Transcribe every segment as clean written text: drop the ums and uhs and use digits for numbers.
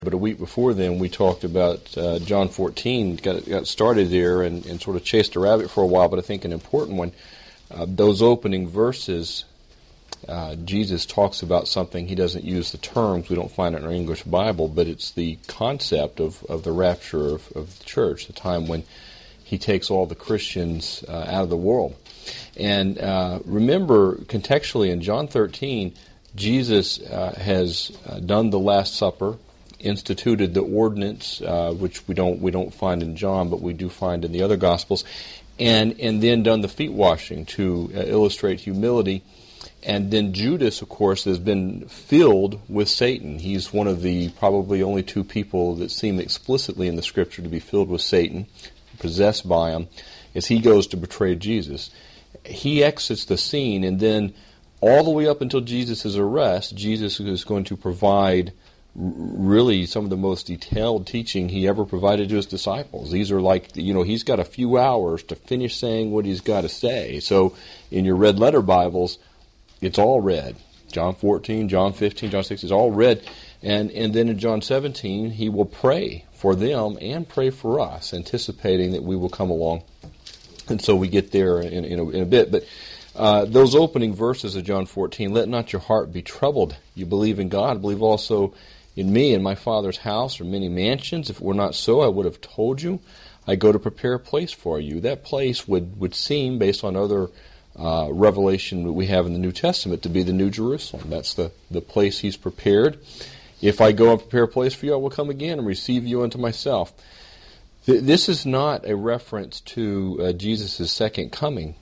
But a week before then, we talked about John 14, got started there and sort of chased a rabbit for a while, but I think an important one. Those opening verses, Jesus talks about something. He doesn't use the terms. We don't find it in our English Bible, but it's the concept of the rapture of the church, the time when he takes all the Christians out of the world. And remember, contextually, in John 13, Jesus has done the Last Supper, instituted the ordinance, which we don't find in John, but we do find in the other Gospels, and then done the feet washing to illustrate humility. And then Judas, of course, has been filled with Satan. He's one of the probably only two people that seem explicitly in the Scripture to be filled with Satan, possessed by him, as he goes to betray Jesus. He exits the scene, and then all the way up until Jesus' arrest, Jesus is going to provide really some of the most detailed teaching he ever provided to his disciples. These are like, he's got a few hours to finish saying what he's got to say. So in your red letter Bibles, it's all read. John 14, John 15, John 16, it's all read. And then in John 17, he will pray for them and pray for us, anticipating that we will come along. And so we get there in a bit. But those opening verses of John 14, let not your heart be troubled. You believe in God, believe also in me. In my Father's house are many mansions. If it were not so, I would have told you. I go to prepare a place for you. That place would seem, based on other revelation that we have in the New Testament, to be the New Jerusalem. That's the place he's prepared. If I go and prepare a place for you, I will come again and receive you unto myself. This is not a reference to Jesus' second coming.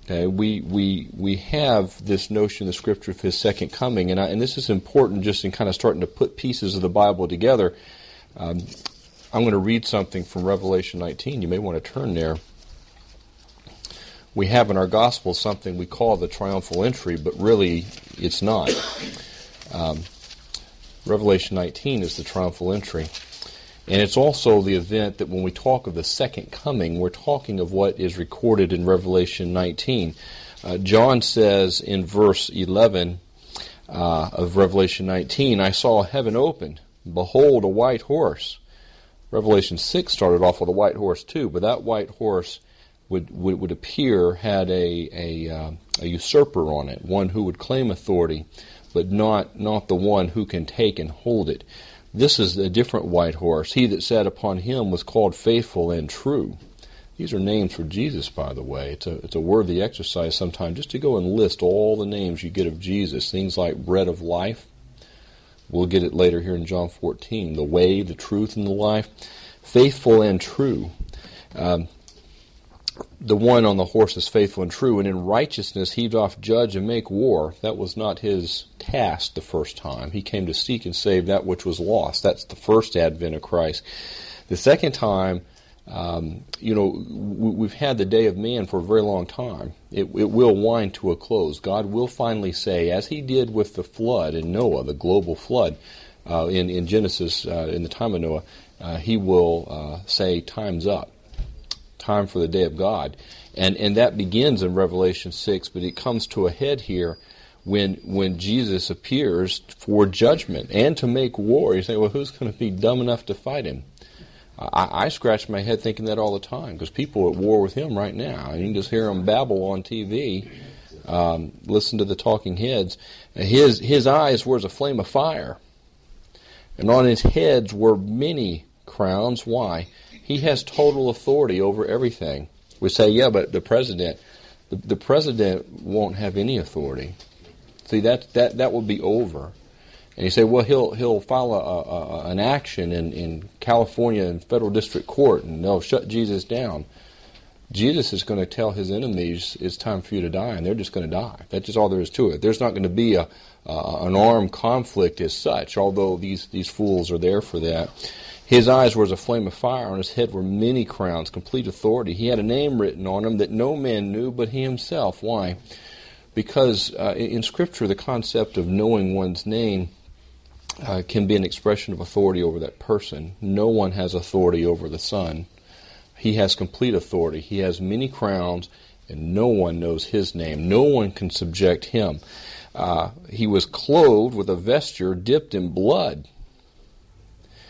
We have this notion in the Scripture of his second coming, and this is important just in kind of starting to put pieces of the Bible together. I'm going to read something from Revelation 19. You may want to turn there. We have in our Gospel something we call the triumphal entry, but really it's not. Revelation 19 is the triumphal entry. And it's also the event that when we talk of the second coming, we're talking of what is recorded in Revelation 19. John says in verse 11 of Revelation 19, I saw heaven opened, behold a white horse. Revelation 6 started off with a white horse too, but that white horse would appear had a usurper on it, one who would claim authority, but not the one who can take and hold it. This is a different white horse. He that sat upon him was called Faithful and True. These are names for Jesus, by the way. It's a worthy exercise sometimes just to go and list all the names you get of Jesus. Things like Bread of Life. We'll get it later here in John 14. The way, the truth, and the life. Faithful and True. The one on the horse is faithful and true, and in righteousness he doth judge and make war. That was not his task the first time. He came to seek and save that which was lost. That's the first advent of Christ. The second time, we've had the day of man for a very long time. It will wind to a close. God will finally say, as he did with the flood in Noah, the global flood in Genesis, in the time of Noah, he will say, time's up. Time for the day of God. And that begins in Revelation 6, but it comes to a head here when Jesus appears for judgment and to make war. You say, well, who's going to be dumb enough to fight him? I scratch my head thinking that all the time, because people are at war with him right now. And you can just hear them babble on TV, listen to the talking heads. His eyes were as a flame of fire, and on his heads were many crowns. Why? He has total authority over everything. We say, yeah, but the president won't have any authority. See, that will be over. And you say, well, he'll file an action in California in federal district court, and they'll shut Jesus down. Jesus is going to tell his enemies it's time for you to die, and they're just going to die. That's just all there is to it. There's not going to be an armed conflict as such, although these fools are there for that. His eyes were as a flame of fire. On his head were many crowns, complete authority. He had a name written on him that no man knew but he himself. Why? Because in Scripture, the concept of knowing one's name can be an expression of authority over that person. No one has authority over the Son. He has complete authority. He has many crowns, and no one knows his name. No one can subject him. He was clothed with a vesture dipped in blood.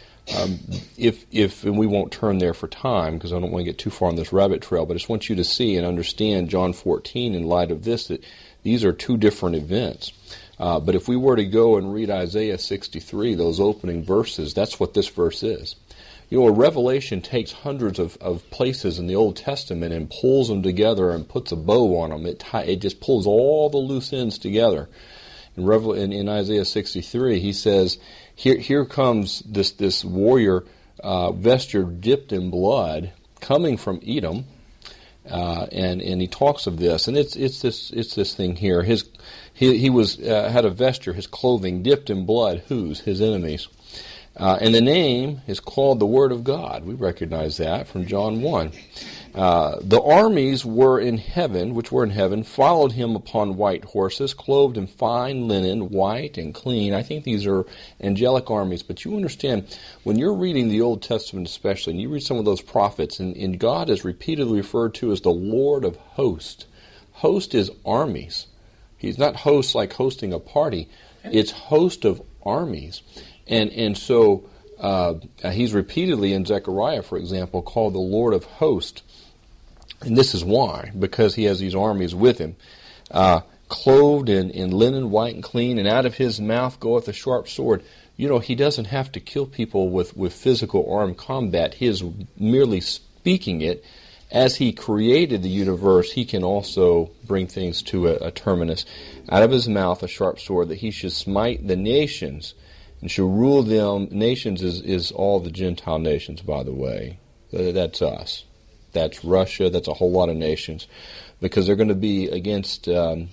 and we won't turn there for time because I don't want to get too far on this rabbit trail, but I just want you to see and understand John 14 in light of this, that these are two different events. But if we were to go and read Isaiah 63, those opening verses, that's what this verse is. You know, a Revelation takes hundreds of places in the Old Testament and pulls them together and puts a bow on them. It just pulls all the loose ends together. In Isaiah 63, he says, here comes this warrior vesture dipped in blood coming from Edom, and he talks of this, and it's this thing here. He was had a vesture, his clothing dipped in blood. Whose? His enemies. And the name is called the Word of God. We recognize that from John 1. The armies which were in heaven, followed him upon white horses, clothed in fine linen, white and clean. I think these are angelic armies, but you understand, when you're reading the Old Testament especially, and you read some of those prophets, and God is repeatedly referred to as the Lord of hosts. Host is armies. He's not host like hosting a party. It's host of armies. And so he's repeatedly in Zechariah, for example, called the Lord of hosts. And this is why, because he has these armies with him, clothed in linen, white and clean, and out of his mouth goeth a sharp sword. You know, he doesn't have to kill people with physical armed combat. He is merely speaking it. As he created the universe, he can also bring things to a terminus. Out of his mouth a sharp sword, that he should smite the nations and shall rule them. Nations is all the Gentile nations, by the way. That's us. That's Russia. That's a whole lot of nations. Because they're going to be against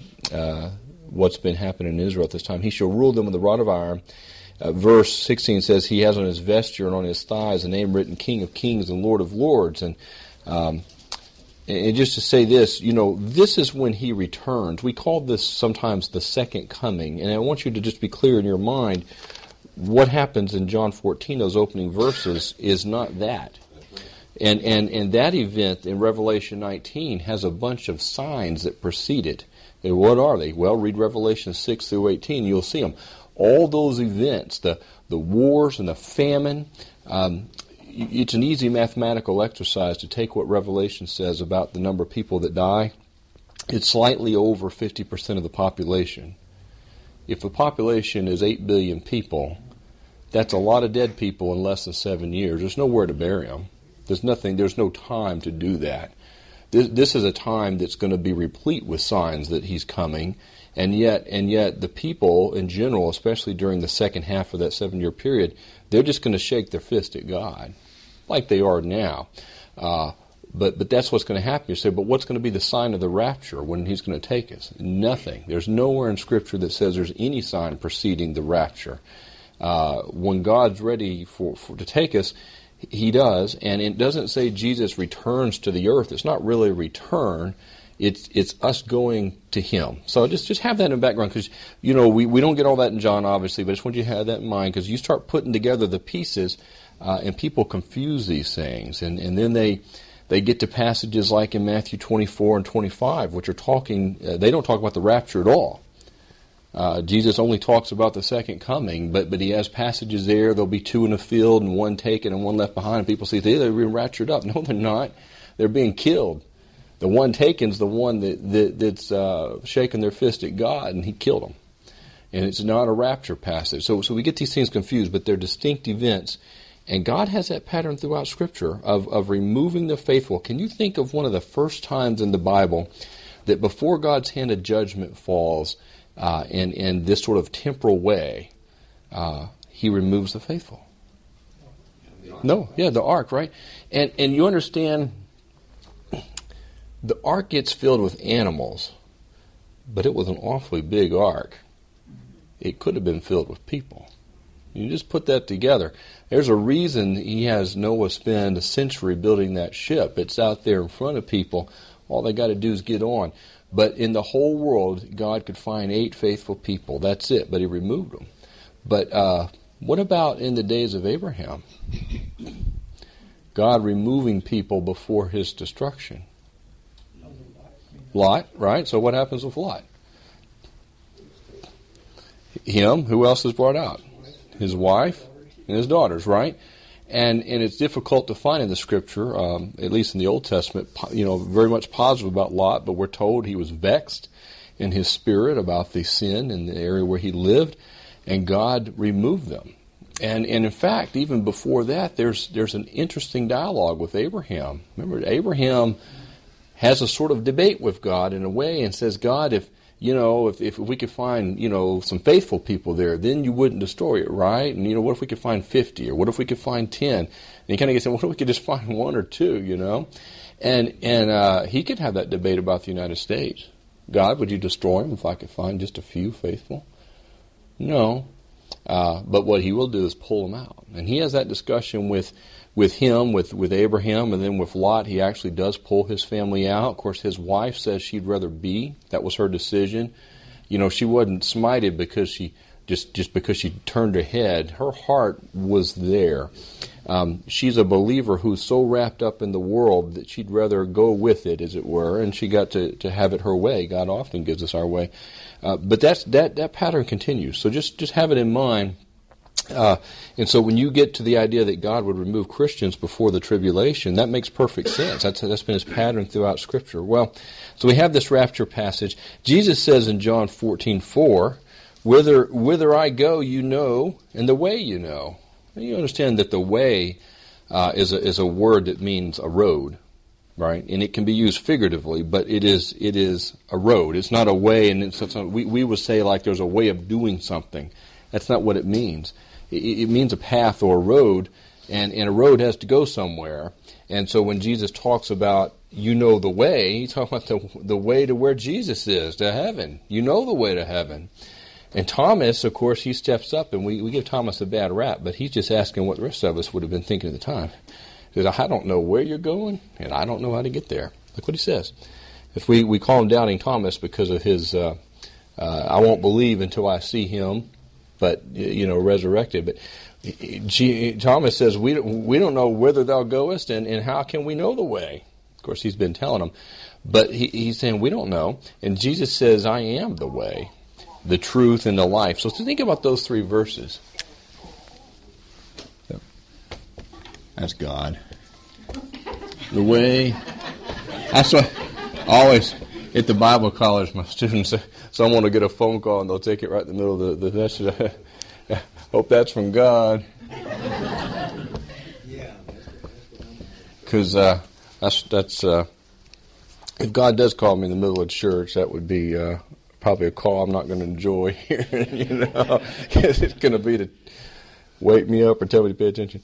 what's been happening in Israel at this time. He shall rule them with a rod of iron. Verse 16 says, he has on his vesture and on his thighs a name written, King of Kings and Lord of Lords. And just to say this, you know, this is when he returns. We call this sometimes the second coming. And I want you to just be clear in your mind, what happens in John 14, those opening verses, is not that. And that event in Revelation 19 has a bunch of signs that precede it. And what are they? Well, read Revelation 6 through 18, you'll see them. All those events, the wars and the famine, it's an easy mathematical exercise to take what Revelation says about the number of people that die. It's slightly over 50% of the population. If the population is 8 billion people, that's a lot of dead people in less than 7 years. There's nowhere to bury them. There's no time to do that. This is a time that's going to be replete with signs that he's coming, and yet the people in general, especially during the second half of that 7-year period, they're just going to shake their fist at God, like they are now. But that's what's going to happen. You say, but what's going to be the sign of the rapture when he's going to take us? Nothing. There's nowhere in Scripture that says there's any sign preceding the rapture. When God's ready to take us, he does, and it doesn't say Jesus returns to the earth. It's not really a return. It's us going to him. So just have that in the background, because you know we don't get all that in John, obviously, but I just want you to have that in mind, because you start putting together the pieces, and people confuse these things, and then they get to passages like in Matthew 24 and 25, which are talking. They don't talk about the rapture at all. Jesus only talks about the second coming, but he has passages there. There'll be 2 in the field and 1 taken and 1 left behind. And people say they're being raptured up. No, they're not. They're being killed. The 1 taken's the one that's shaking their fist at God, and he killed them. And it's not a rapture passage. So we get these things confused, but they're distinct events. And God has that pattern throughout Scripture of removing the faithful. Can you think of one of the first times in the Bible that before God's hand of judgment falls, in this sort of temporal way, he removes the faithful? The ark, right? And you understand, the ark gets filled with animals, but it was an awfully big ark. It could have been filled with people. You just put that together. There's a reason he has Noah spend a century building that ship. It's out there in front of people. All they got to do is get on. But in the whole world, God could find 8 faithful people. That's it. But he removed them. But what about in the days of Abraham? God removing people before his destruction. Lot, right? So what happens with Lot? Him. Who else is brought out? His wife and his daughters, right? And it's difficult to find in the Scripture, at least in the Old Testament, very much positive about Lot, but we're told he was vexed in his spirit about the sin in the area where he lived, and God removed them. And in fact, even before that, there's an interesting dialogue with Abraham. Remember, Abraham has a sort of debate with God in a way and says, God, if we could find, some faithful people there, then you wouldn't destroy it, right? And, what if we could find 50, or what if we could find 10? And he kind of gets saying, what if we could just find 1 or 2, And he could have that debate about the United States. God, would you destroy them if I could find just a few faithful? No. But what he will do is pull them out. And he has that discussion with him, with Abraham, and then with Lot. He actually does pull his family out. Of course, his wife says she'd rather be. That was her decision. She wasn't smited because she just because she turned her head. Her heart was there. She's a believer who's so wrapped up in the world that she'd rather go with it, as it were, and she got to have it her way. God often gives us our way. But that pattern continues. So just have it in mind. And so when you get to the idea that God would remove Christians before the tribulation, that makes perfect sense. That's been his pattern throughout Scripture. Well, so we have this rapture passage. Jesus says in John 14:4, whither I go, you know, and the way you know. And you understand that the way is a word that means a road, right? And it can be used figuratively, but it is a road. It's not a way, and we would say like there's a way of doing something. That's not what it means. It means a path or a road, and a road has to go somewhere. And so when Jesus talks about the way, he's talking about the way to where Jesus is, to heaven. You know the way to heaven. And Thomas, of course, he steps up, and we give Thomas a bad rap, but he's just asking what the rest of us would have been thinking at the time. He says, I don't know where you're going, and I don't know how to get there. Look what he says. If we call him Doubting Thomas because of his, I won't believe until I see him, but resurrected. But Thomas says, we don't know whither thou goest, and how can we know the way? Of course, he's been telling them, but he's saying we don't know. And Jesus says, I am the way, the truth, and the life. So think about those 3 verses. That's God. The way. That's what always at the Bible college, my students, someone will get a phone call and they'll take it right in the middle of the session. Hope that's from God. Because that's if God does call me in the middle of church, that would be probably a call I'm not going to enjoy hearing, because it's going to be to wake me up or tell me to pay attention.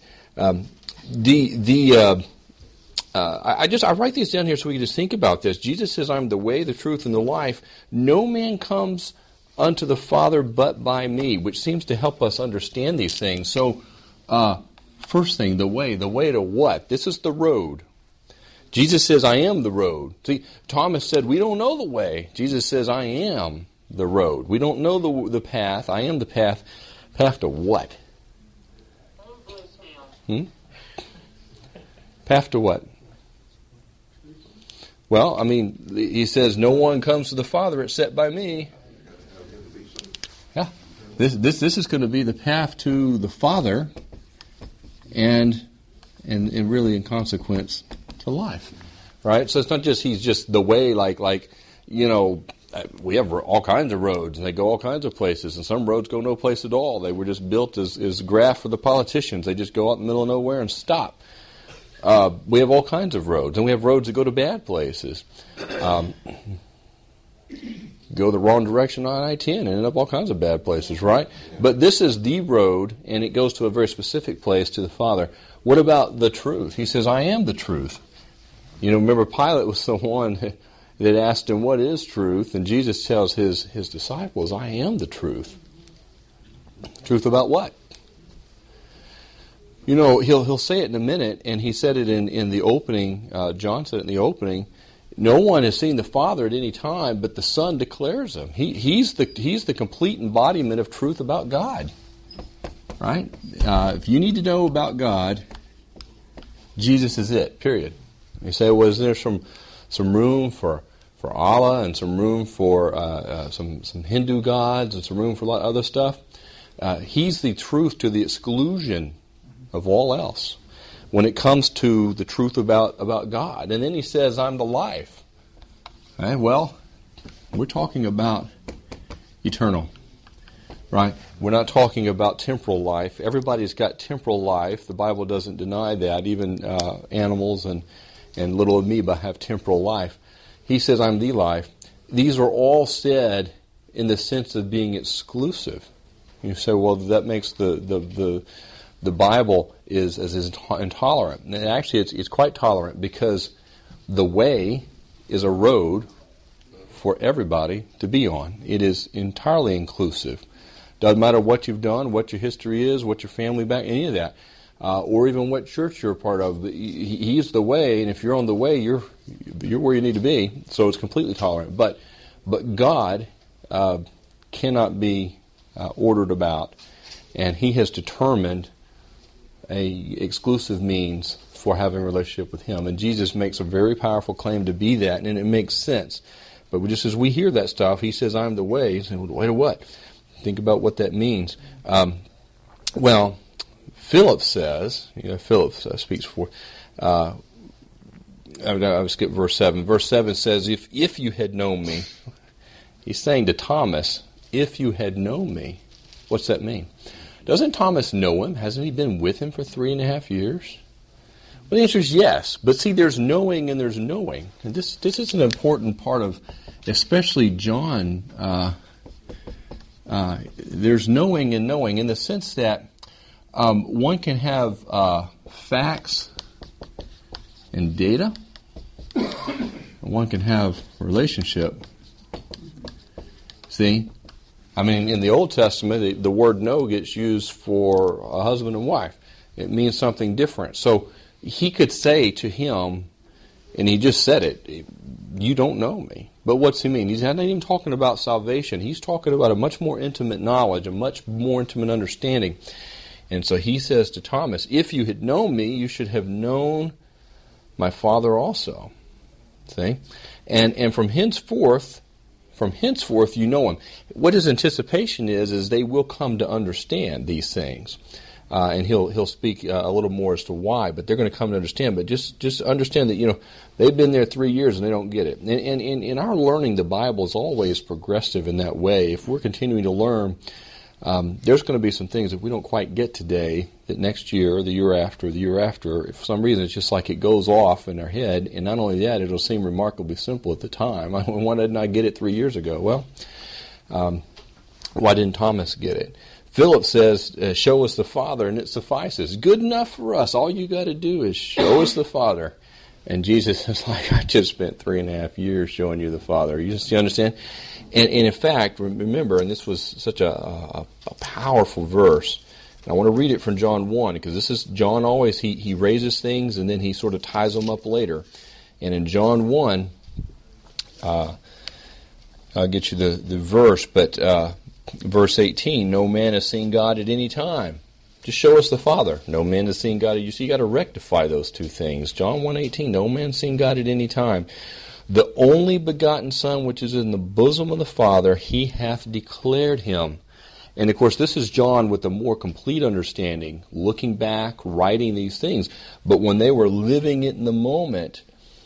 I write these down here so we can just think about this. Jesus says, I'm the way, the truth, and the life. No man comes unto the Father but by me, which seems to help us understand these things. So, first thing, the way to what? This is the road. Jesus says, I am the road. See, Thomas said, we don't know the way. Jesus says, I am the road. We don't know the path. I am the path. Path to what? Path to what? Well, he says, no one comes to the Father except by me. Yeah. This is going to be the path to the Father, and really in consequence to life. Right? So it's not just he's just the way, like we have all kinds of roads, and they go all kinds of places, and some roads go no place at all. They were just built as graft for the politicians. They just go out in the middle of nowhere and stop. We have all kinds of roads, and we have roads that go to bad places. Go the wrong direction on I-10 and end up all kinds of bad places, right? But this is the road, and it goes to a very specific place, to the Father. What about the truth? He says, I am the truth. Remember Pilate was the one that asked him, what is truth? And Jesus tells his disciples, I am the truth. Truth about what? He'll say it in a minute, and he said it in the opening. John said it in the opening. No one has seen the Father at any time, but the Son declares him. He's the complete embodiment of truth about God. Right? If you need to know about God, Jesus is it. Period. You say, well, is there some room for Allah and some room for some Hindu gods and some room for a lot of other stuff? He's the truth to the exclusion of all else when it comes to the truth about God. And then he says, I'm the life. Okay, well, we're talking about eternal, right? We're not talking about temporal life. Everybody's got temporal life. The Bible doesn't deny that. Even animals and little amoeba have temporal life. He says, I'm the life. These are all said in the sense of being exclusive. You say, well, that makes the Bible is intolerant. And actually, it's quite tolerant, because the way is a road for everybody to be on. It is entirely inclusive. Doesn't matter what you've done, what your history is, what your family back, any of that, or even what church you're a part of. He's the way, and if you're on the way, you're where you need to be. So it's completely tolerant. But God cannot be ordered about, and He has determined a exclusive means for having a relationship with Him. And Jesus makes a very powerful claim to be that, and it makes sense. But just as we hear that stuff, He says, I'm the way. And wait, what? Think about what that means. Well, Philip says, Philip speaks for, I'll skip verse 7. Verse 7 says, if you had known me, he's saying to Thomas, if you had known me. What's that mean? Doesn't Thomas know Him? Hasn't he been with Him for 3.5 years? Well, the answer is yes. But see, there's knowing and there's knowing. And this is an important part of, especially John. There's knowing and knowing in the sense that one can have facts and data, and one can have relationship. See? I mean, in the Old Testament, the word know gets used for a husband and wife. It means something different. So he could say to him, and he just said it, you don't know me. But what's he mean? He's not even talking about salvation. He's talking about a much more intimate knowledge, a much more intimate understanding. And so he says to Thomas, if you had known me, you should have known my Father also. See? And from henceforth you know Him. What his anticipation is they will come to understand these things. And he'll speak a little more as to why, but they're going to come to understand. But just understand that, they've been there 3 years and they don't get it. And in our learning, the Bible is always progressive in that way. If we're continuing to learn, there's going to be some things that we don't quite get today that next year, the year after, for some reason, it's just like it goes off in our head. And not only that, it'll seem remarkably simple at the time. Why didn't I get it 3 years ago? Well, why didn't Thomas get it? Philip says, show us the Father, and it suffices. Good enough for us. All you got to do is show us the Father. And Jesus is like, I just spent 3.5 years showing you the Father. You understand? And in fact, remember, and this was such a powerful verse, and I want to read it from John 1, because this is, John always, he raises things, and then he sort of ties them up later. And in John 1, I'll get you the verse, but verse 18, no man has seen God at any time. Just show us the Father. No man has seen God. You see, you got to rectify those two things. John 1:18, no man has seen God at any time. The only begotten Son, which is in the bosom of the Father, He hath declared Him. And of course, this is John with a more complete understanding, looking back, writing these things. But when they were living it in the moment,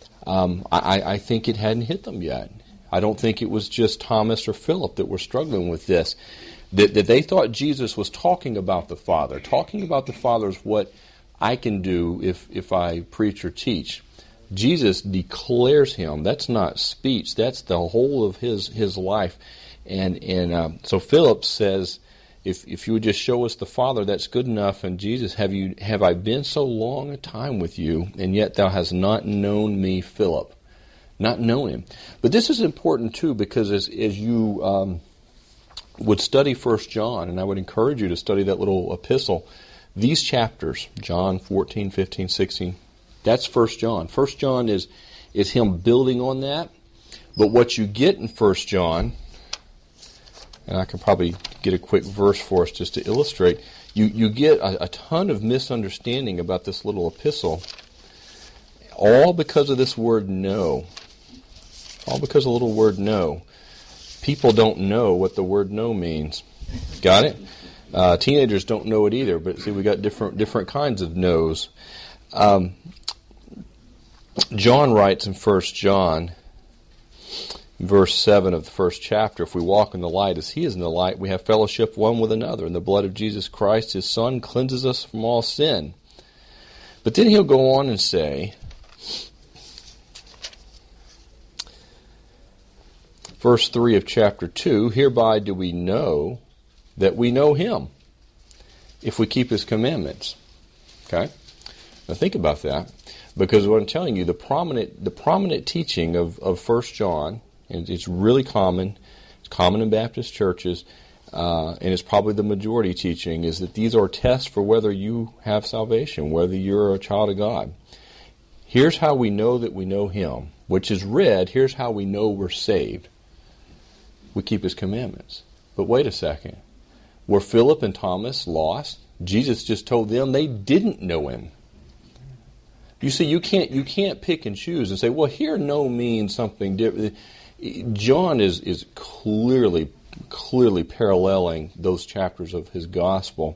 I think it hadn't hit them yet. I don't think it was just Thomas or Philip that were struggling with this. That they thought Jesus was talking about the Father. Talking about the Father is what I can do if I preach or teach. Jesus declares Him. That's not speech. That's the whole of His life. And so Philip says, if you would just show us the Father, that's good enough. And Jesus, have I been so long a time with you, and yet thou hast not known me, Philip? Not known Him. But this is important too, because as you would study 1 John, and I would encourage you to study that little epistle, these chapters, John 14, 15, 16, that's 1 John. 1 John is him building on that. But what you get in 1 John, and I can probably get a quick verse for us just to illustrate, you get a ton of misunderstanding about this little epistle, all because of this word know. All because of the little word know. People don't know what the word know means. Got it? Teenagers don't know it either, but see, we got different kinds of knows. John writes in 1 John, verse 7 of the first chapter, if we walk in the light as he is in the light, we have fellowship one with another, and the blood of Jesus Christ, his Son, cleanses us from all sin. But then he'll go on and say, verse 3 of chapter 2, hereby do we know that we know him, if we keep his commandments. Okay? Now think about that, because what I'm telling you, the prominent teaching of 1 John, and it's really common, it's common in Baptist churches, and it's probably the majority teaching, is that these are tests for whether you have salvation, whether you're a child of God. Here's how we know that we know him, which is read, here's how we know we're saved. We keep his commandments. But wait a second. Were Philip and Thomas lost? Jesus just told them they didn't know him. You see, you can't pick and choose and say, well, here know means something different. John is clearly paralleling those chapters of his gospel.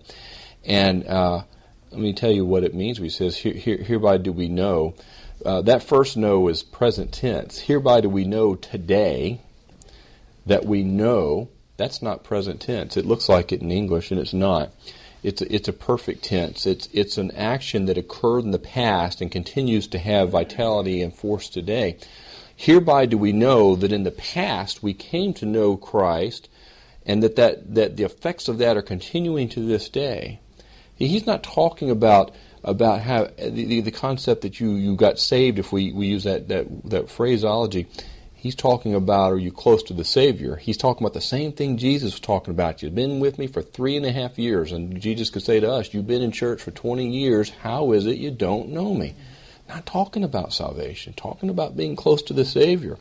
And let me tell you what it means. He says, hereby do we know. That first know is present tense. Hereby do we know today that we know. That's not present tense. It looks like it in English, and it's not. It's a perfect tense. It's an action that occurred in the past and continues to have vitality and force today. Hereby do we know that in the past we came to know Christ, and that the effects of that are continuing to this day. He's not talking about how the concept that you got saved, if we use that phraseology. He's talking about, are you close to the Savior? He's talking about the same thing Jesus was talking about. You've been with me for 3.5 years, and Jesus could say to us, you've been in church for 20 years, how is it you don't know me? Not talking about salvation, talking about being close to the Savior.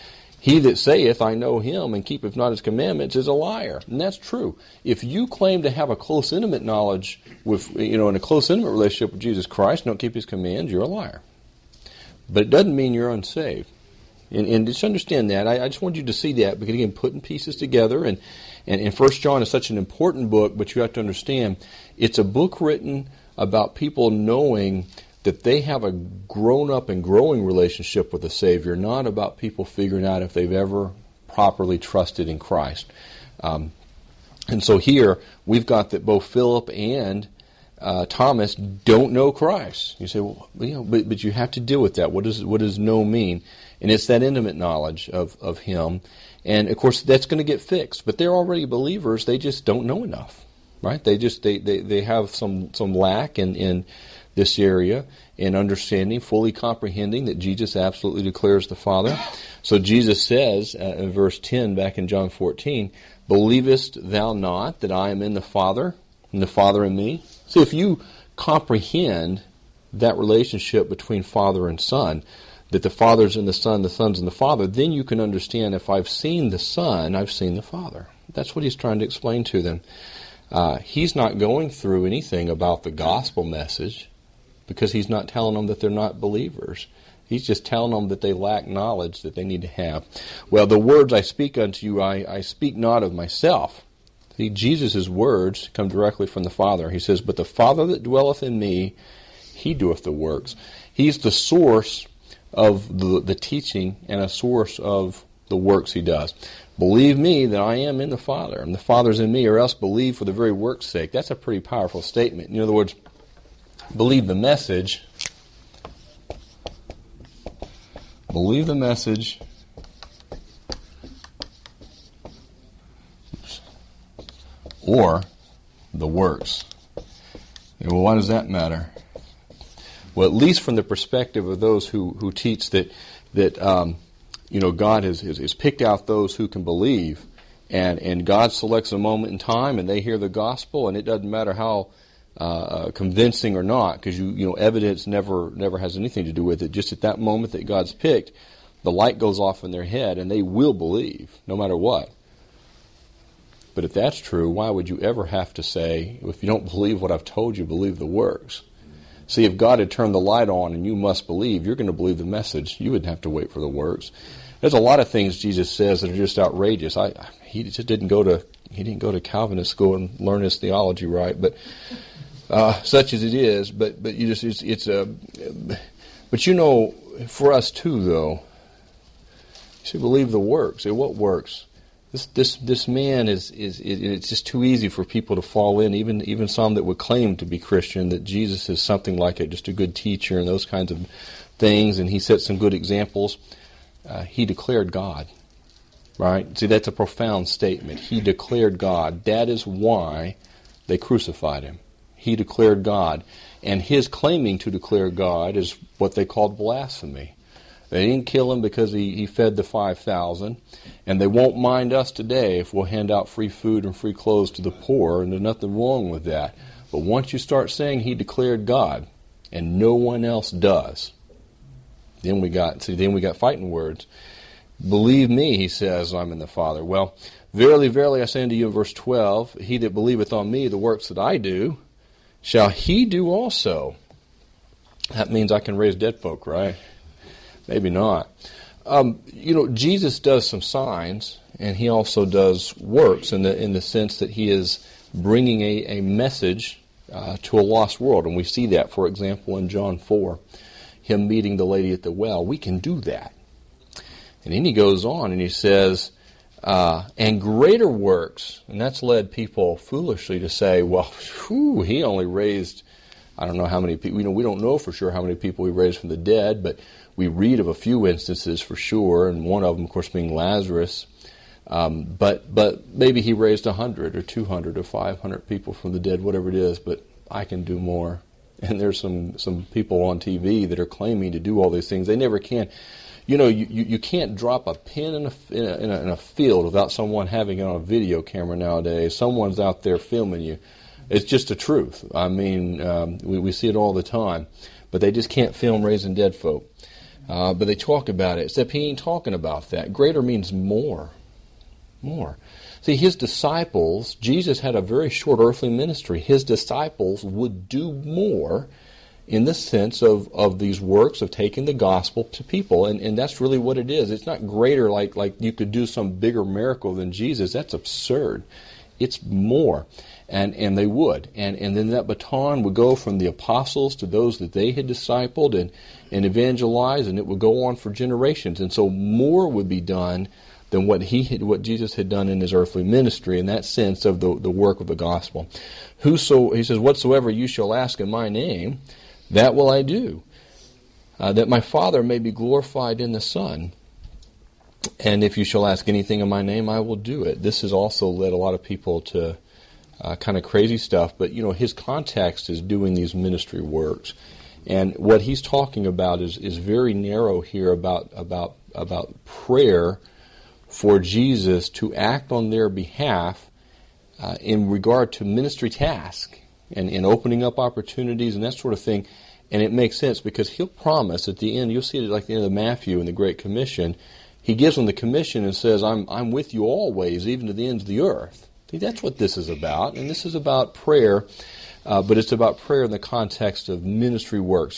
He that saith, I know him, and keepeth not his commandments, is a liar. And that's true. If you claim to have a close, intimate knowledge with, in a close, intimate relationship with Jesus Christ, and don't keep his commands, you're a liar. But it doesn't mean you're unsaved. And just understand that. I just want you to see that, because again, putting pieces together, and 1 John is such an important book, but you have to understand, it's a book written about people knowing that they have a grown-up and growing relationship with the Savior, not about people figuring out if they've ever properly trusted in Christ. And so here, we've got that both Philip and Thomas don't know Christ. You say, well, but you have to deal with that. What does know mean? And it's that intimate knowledge of him. And of course, that's going to get fixed. But they're already believers. They just don't know enough, right? They have some lack in this area in understanding, fully comprehending that Jesus absolutely declares the Father. So Jesus says in verse 10 back in John 14, believest thou not that I am in the Father, and the Father in me? So if you comprehend that relationship between Father and Son, that the Father's in the Son, the Son's in the Father, then you can understand, if I've seen the Son, I've seen the Father. That's what he's trying to explain to them. He's not going through anything about the gospel message, because he's not telling them that they're not believers. He's just telling them that they lack knowledge that they need to have. Well, the words I speak unto you, I speak not of myself. See, Jesus' words come directly from the Father. He says, but the Father that dwelleth in me, he doeth the works. He's the source of the teaching and a source of the works he does. Believe me that I am in the Father, and the Father's in me, or else believe for the very work's sake. That's a pretty powerful statement. In other words, believe the message. Believe the message. Or the works. Well, why does that matter? Well, at least from the perspective of those who teach that God has picked out those who can believe, and God selects a moment in time, and they hear the gospel, and it doesn't matter how convincing or not, because evidence never has anything to do with it. Just at that moment that God's picked, the light goes off in their head, and they will believe, no matter what. But if that's true, why would you ever have to say, if you don't believe what I've told you, believe the works? See, if God had turned the light on and you must believe, you're going to believe the message. You wouldn't have to wait for the works. There's a lot of things Jesus says that are just outrageous. He just didn't go to he didn't go to Calvinist school and learn his theology right, but such as it is. But you just it's a. But you know, for us too, though, you should believe the works. What works? This man is it's just too easy for people to fall in, even some that would claim to be Christian, that Jesus is something like just a good teacher and those kinds of things, and he set some good examples. He declared God, right? See, that's a profound statement. He declared God. That is why they crucified him. He declared God, and his claiming to declare God is what they called blasphemy. They didn't kill him because he fed the 5,000, and they won't mind us today if we'll hand out free food and free clothes to the poor, and there's nothing wrong with that. But once you start saying he declared God, and no one else does, then we got fighting words. Believe me, he says, I'm in the Father. Well, verily, verily, I say unto you in verse 12, he that believeth on me, the works that I do, shall he do also. That means I can raise dead folk, right? Maybe not. Jesus does some signs, and he also does works in the sense that he is bringing a message to a lost world. And we see that, for example, in John 4, him meeting the lady at the well. We can do that. And then he goes on and he says, and greater works, and that's led people foolishly to say, well, he only raised, I don't know how many people, we don't know for sure how many people he raised from the dead, but we read of a few instances for sure, and one of them, of course, being Lazarus. But maybe he raised 100 or 200 or 500 people from the dead, whatever it is, but I can do more. And there's some people on TV that are claiming to do all these things. They never can. You can't drop a pin in a field without someone having it on a video camera nowadays. Someone's out there filming you. It's just the truth. I mean, we see it all the time. But they just can't film raising dead folk. But they talk about it, except he ain't talking about that. Greater means more. More. See, his disciples, Jesus had a very short earthly ministry. His disciples would do more in the sense of these works of taking the gospel to people. And that's really what it is. It's not greater like you could do some bigger miracle than Jesus. That's absurd. It's more. And they would. And then that baton would go from the apostles to those that they had discipled and evangelized, and it would go on for generations. And so more would be done than what Jesus had done in his earthly ministry, in that sense of the work of the gospel. He says, whatsoever you shall ask in my name, that will I do, that my Father may be glorified in the Son. And if you shall ask anything in my name, I will do it. This has also led a lot of people to kind of crazy stuff, but his context is doing these ministry works. And what he's talking about is very narrow here about prayer for Jesus to act on their behalf in regard to ministry task and in opening up opportunities and that sort of thing. And it makes sense because he'll promise at the end, you'll see it like the end of Matthew in the Great Commission, he gives them the commission and says, I'm with you always, even to the ends of the earth. See, that's what this is about. And this is about prayer, but it's about prayer in the context of ministry works.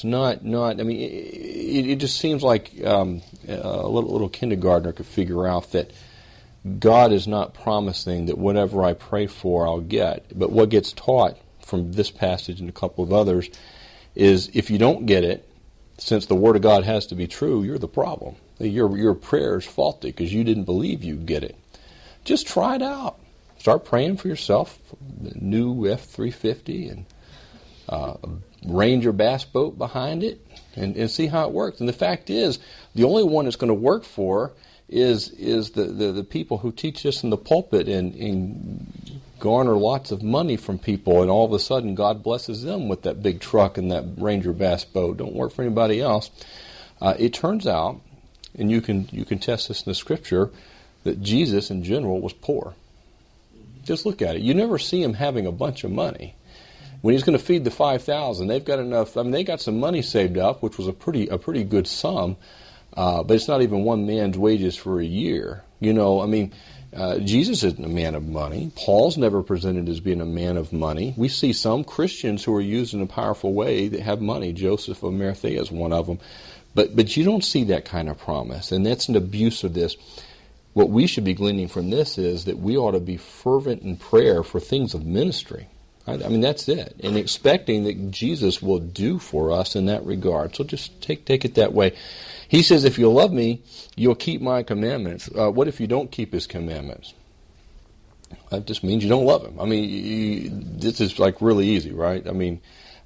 It just seems like a little kindergartner could figure out that God is not promising that whatever I pray for, I'll get. But what gets taught from this passage and a couple of others is if you don't get it, since the Word of God has to be true, you're the problem. Your prayer is faulty because you didn't believe you'd get it. Just try it out. Start praying for yourself, new F-350 and a Ranger bass boat behind it, and see how it works. And the fact is, the only one it's going to work for is the people who teach this in the pulpit and garner lots of money from people, and all of a sudden God blesses them with that big truck and that Ranger bass boat. Don't work for anybody else. It turns out, and you can test this in the Scripture, that Jesus in general was poor. Just look at it. You never see him having a bunch of money. When he's going to feed the 5,000, they've got enough. They got some money saved up, which was a pretty good sum, but it's not even one man's wages for a year. Jesus isn't a man of money. Paul's never presented as being a man of money. We see some Christians who are used in a powerful way that have money. Joseph of Arimathea is one of them. But you don't see that kind of promise, and that's an abuse of this. what we should be gleaning from this is that we ought to be fervent in prayer for things of ministry. I mean, that's it. And expecting that Jesus will do for us in that regard. So just take it that way. He says, if you love me, you'll keep my commandments. What if you don't keep his commandments? That just means you don't love him. I mean, this is like really easy, right? I mean,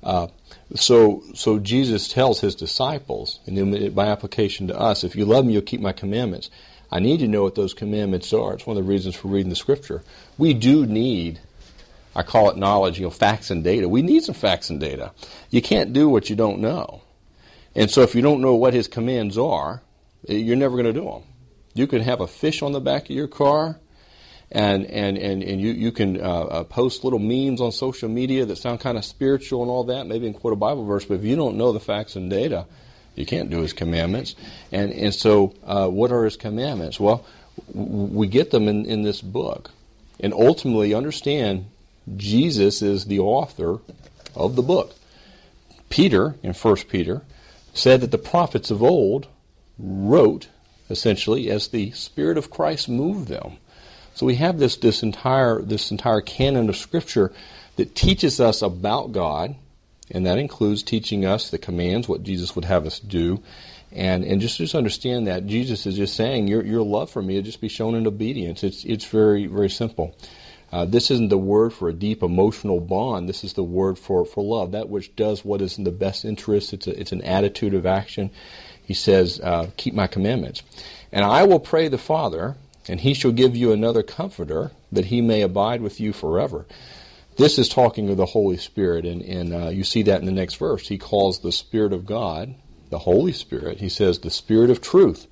so Jesus tells his disciples, and then by application to us, if you love me, you'll keep my commandments. I need to know what those commandments are. It's one of the reasons for reading the Scripture. We do need, I call it knowledge, facts and data. We need some facts and data. You can't do what you don't know. And so if you don't know what his commands are, you're never going to do them. You can have a fish on the back of your car, and you can post little memes on social media that sound kind of spiritual and all that, maybe and quote a Bible verse, but if you don't know the facts and data, you can't do his commandments. And so what are his commandments? Well, we get them in this book. And ultimately understand Jesus is the author of the book. Peter, in 1 Peter, said that the prophets of old wrote, essentially, as the Spirit of Christ moved them. So we have this entire canon of Scripture that teaches us about God, and that includes teaching us the commands, what Jesus would have us do. And just understand that Jesus is just saying, your love for me will just be shown in obedience. It's very, very simple. This isn't the word for a deep emotional bond. This is the word for love, that which does what is in the best interest. It's an attitude of action. He says, keep my commandments. And I will pray the Father, and he shall give you another comforter, that he may abide with you forever. This is talking of the Holy Spirit, and you see that in the next verse. He calls the Spirit of God the Holy Spirit. He says the Spirit of truth.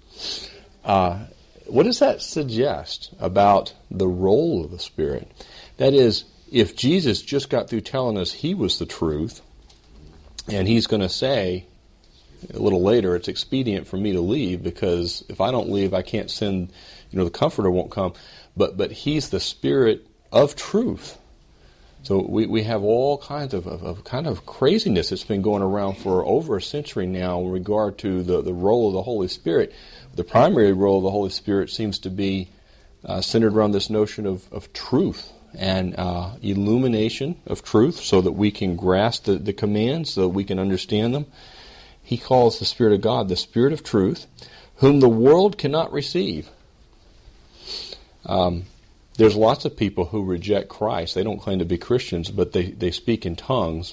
What does that suggest about the role of the Spirit? That is, if Jesus just got through telling us he was the truth, and he's going to say a little later, it's expedient for me to leave, because if I don't leave, I can't send, the Comforter won't come. But he's the Spirit of truth. So we have all kinds of kind of craziness that's been going around for over a century now in regard to the role of the Holy Spirit. The primary role of the Holy Spirit seems to be centered around this notion of truth and illumination of truth, so that we can grasp the commands, so that we can understand them. He calls the Spirit of God the Spirit of truth, whom the world cannot receive. There's lots of people who reject Christ. They don't claim to be Christians, but they speak in tongues,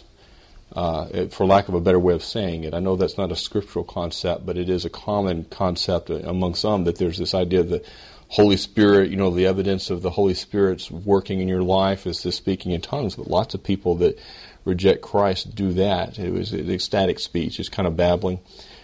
for lack of a better way of saying it. I know that's not a scriptural concept, but it is a common concept among some, that there's this idea of the Holy Spirit, the evidence of the Holy Spirit's working in your life is this speaking in tongues. But lots of people that reject Christ do that. It was ecstatic speech. It's kind of babbling.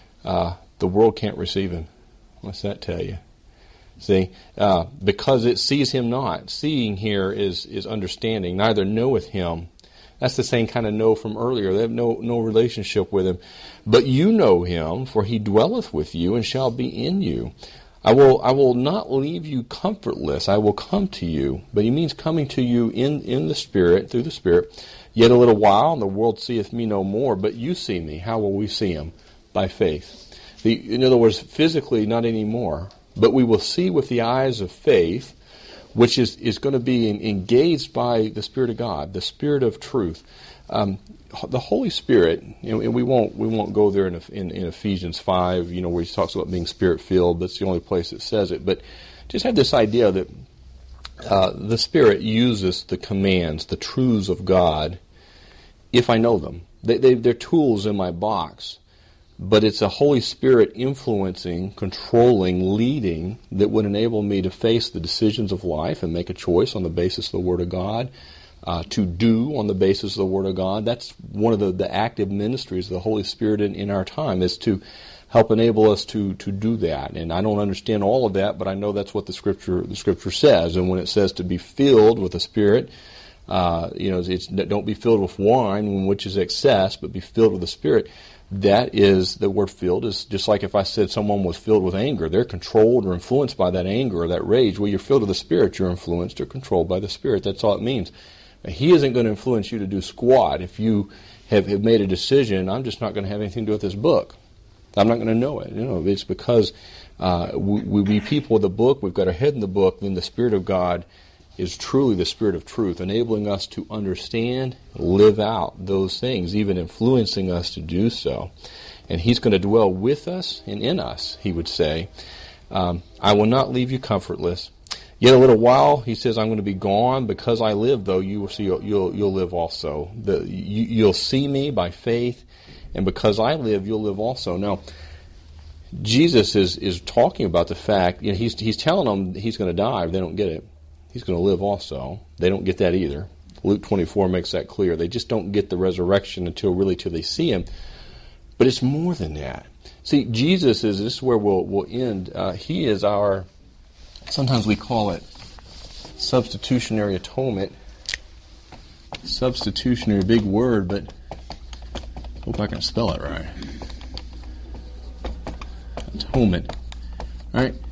The world can't receive him. What's that tell you? See, because it sees him not. Seeing here is understanding. Neither knoweth him. That's the same kind of know from earlier. They have no relationship with him. But you know him, for he dwelleth with you and shall be in you. I will not leave you comfortless. I will come to you. But he means coming to you in the Spirit, through the Spirit. Yet a little while, and the world seeth me no more. But you see me. How will we see him? By faith. In other words, physically, not anymore. But we will see with the eyes of faith, which is going to be engaged by the Spirit of God, the Spirit of truth. The Holy Spirit, and we won't go there in Ephesians 5, where he talks about being Spirit-filled. That's the only place it says it. But just have this idea that the Spirit uses the commands, the truths of God, if I know them. They're tools in my box. But it's a Holy Spirit influencing, controlling, leading that would enable me to face the decisions of life and make a choice on the basis of the Word of God, to do on the basis of the Word of God. That's one of the active ministries of the Holy Spirit in our time, is to help enable us to do that. And I don't understand all of that, but I know that's what the Scripture says. And when it says to be filled with the Spirit, it's don't be filled with wine, which is excess, but be filled with the Spirit. That is, the word filled is just like if I said someone was filled with anger. They're controlled or influenced by that anger or that rage. Well, you're filled with the Spirit. You're influenced or controlled by the Spirit. That's all it means. Now, he isn't going to influence you to do squat if you have made a decision, I'm just not going to have anything to do with this book. I'm not going to know it. It's because we be people of the book. We've got our head in the book. Then the Spirit of God is truly the Spirit of truth, enabling us to understand, live out those things, even influencing us to do so. And He's going to dwell with us and in us, He would say. I will not leave you comfortless. Yet a little while, He says, I'm going to be gone. Because I live, though, you will see, you'll live also. You'll see me by faith, and because I live, you'll live also. Now, Jesus is talking about the fact, He's telling them He's going to die if they don't get it. He's going to live also. They don't get that either. Luke 24 makes that clear. They just don't get the resurrection until they see Him. But it's more than that. See, Jesus this is where we'll end. He is our, sometimes we call it substitutionary atonement. Substitutionary, big word, but I hope I can spell it right. Atonement. All right?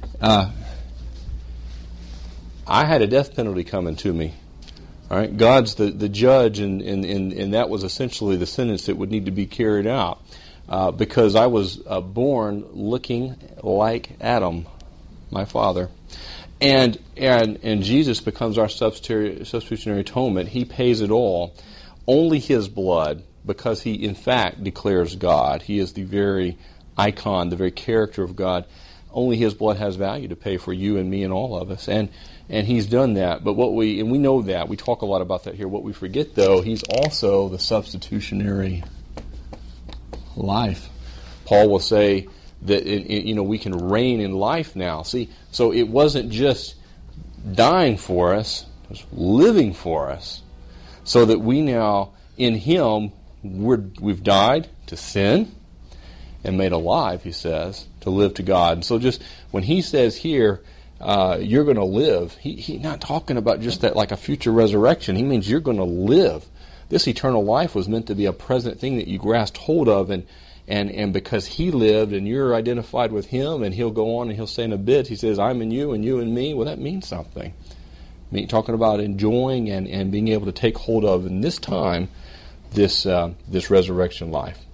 I had a death penalty coming to me. All right? God's the judge, and that was essentially the sentence that would need to be carried out. Because I was born looking like Adam, my father. And Jesus becomes our substitutionary atonement. He pays it all. Only His blood, because He in fact declares God. He is the very icon, the very character of God. Only His blood has value to pay for you and me and all of us. And He's done that. But we know that. We talk a lot about that here. What we forget, though, He's also the substitutionary life. Paul will say that we can reign in life now. See, so it wasn't just dying for us, it was living for us, so that we now in Him we've died to sin and made alive, he says, to live to God. And so just when he says here, you're going to live, he's not talking about just that like a future resurrection. He means you're going to live. This eternal life was meant to be a present thing that you grasped hold of, and because He lived and you're identified with Him, and He'll go on and He'll say in a bit, He says, I'm in you and you in me. Well, that means something. Talking about enjoying and being able to take hold of in this time this resurrection life.